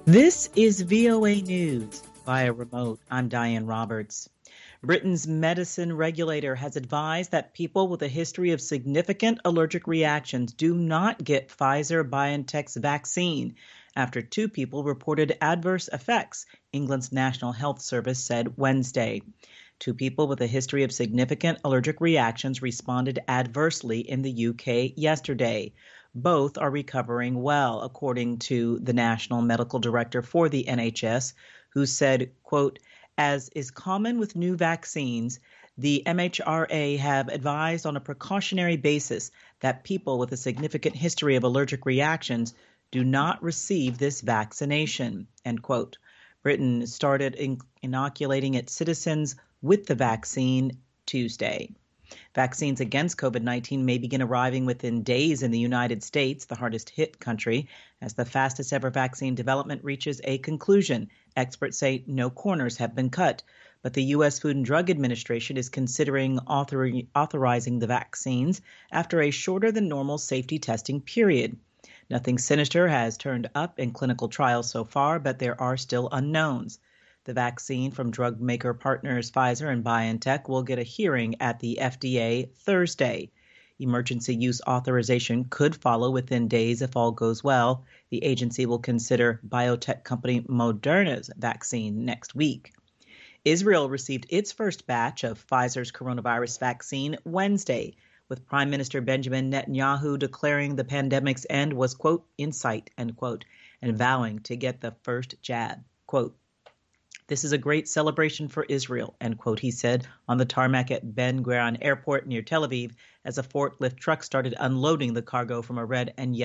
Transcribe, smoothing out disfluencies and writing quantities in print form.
This is VOA News via remote. I'm Diane Roberts. Britain's medicine regulator has advised that people with a history of significant allergic reactions do not get Pfizer-BioNTech's vaccine after two people reported adverse effects, England's National Health Service said Wednesday. Two people with a history of significant allergic reactions responded adversely in the UK yesterday. Both are recovering well, according to the National Medical Director for the NHS, who said, quote, "As is common with new vaccines, the MHRA have advised on a precautionary basis that people with a significant history of allergic reactions do not receive this vaccination," end quote. Britain started inoculating its citizens with the vaccine Tuesday. Vaccines against COVID-19 may begin arriving within days in the United States, the hardest hit country, as the fastest ever vaccine development reaches a conclusion. Experts say no corners have been cut, but the U.S. Food and Drug Administration is considering authorizing the vaccines after a shorter than normal safety testing period. Nothing sinister has turned up in clinical trials so far, but there are still unknowns. The vaccine from drug maker partners Pfizer and BioNTech will get a hearing at the FDA Thursday. Emergency use authorization could follow within days if all goes well. The agency will consider biotech company Moderna's vaccine next week. Israel received its first batch of Pfizer's coronavirus vaccine Wednesday, with Prime Minister Benjamin Netanyahu declaring the pandemic's end was, quote, in sight, end quote, and vowing to get the first jab, quote, "This is a great celebration for Israel," end quote, he said on the tarmac at Ben Gurion Airport near Tel Aviv as a forklift truck started unloading the cargo from a red and yellow